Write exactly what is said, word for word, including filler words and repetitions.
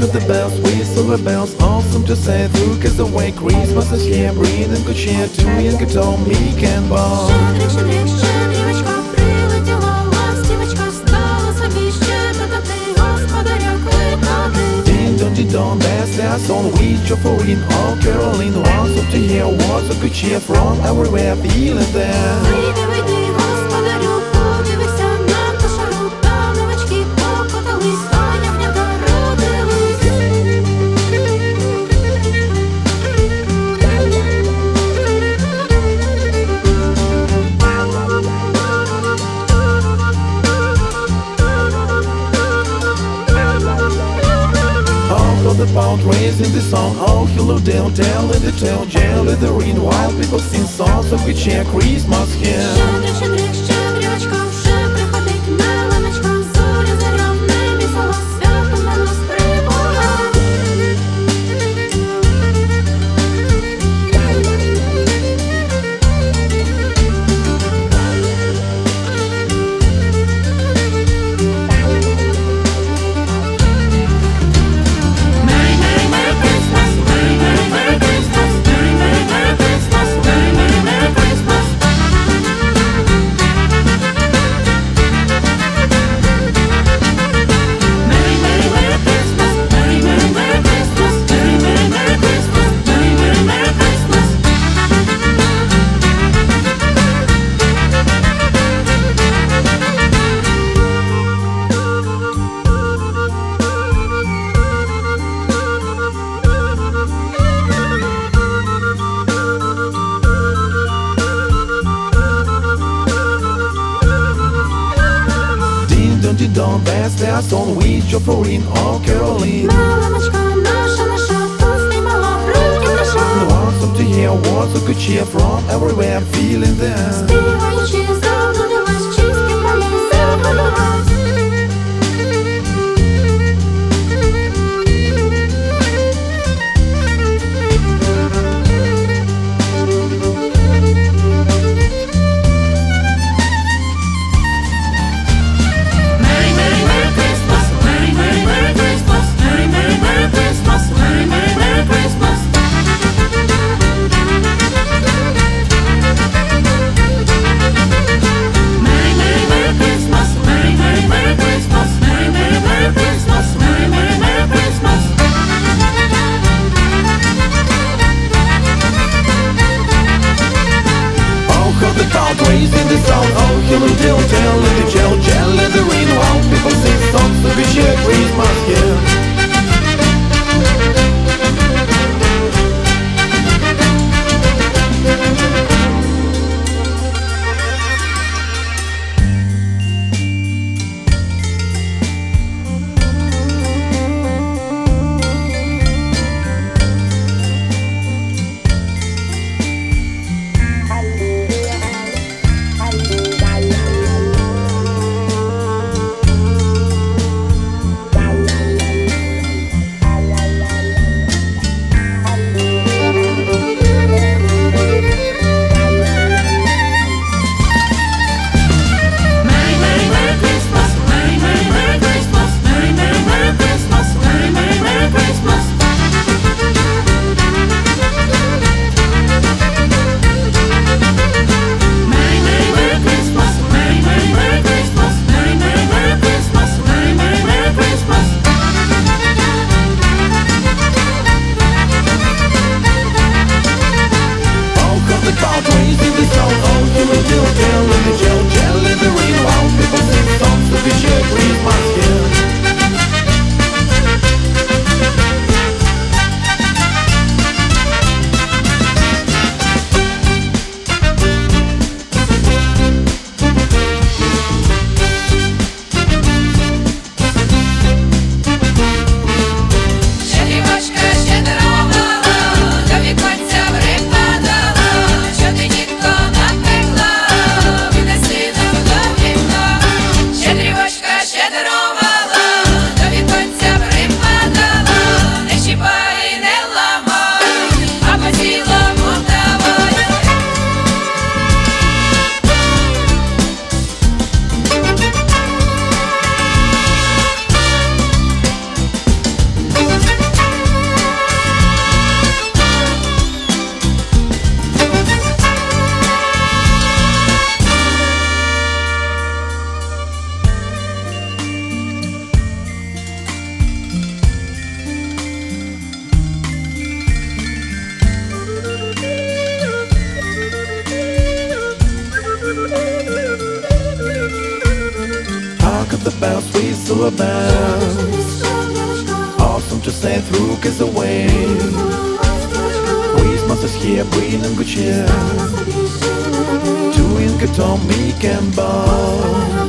heard the bells, whistle the bells. Awesome to say through, cause the way Christmas is here. Breathing good cheer to and good home, he can ball. Щедрик, щедрик, щедрівочка, прилетіла ластівочка, стала собі щебетати, господаря кликати. Ding dong ding dong, that's their song. We for in all Caroline. Awesome to hear what's a good cheer from everywhere, feeling there. Вийди, вийди, господарю, подивися на кошару, там новачки покотались, а ягнята родились. The pound raising the song, oh hello Dale, Dale in the town, jail in the rain, while people sing songs of good cheer, Christmas here. Щедрик, щедрик, щедрівочка, вже приходить меленочка, зоря заря в небі села, свято на нас прибула. Ding dong, that's their song. We for in all Caroline. Меленочка наша, наша, пустимала руки наша. Awesome to hear what's a good cheer from everywhere, feeling there. Співаючи, заблудилась, чисті поля загубилась. to a band. Awesome to stay through cause the way Christmas is here bringing good cheer. Doing good on me and bar.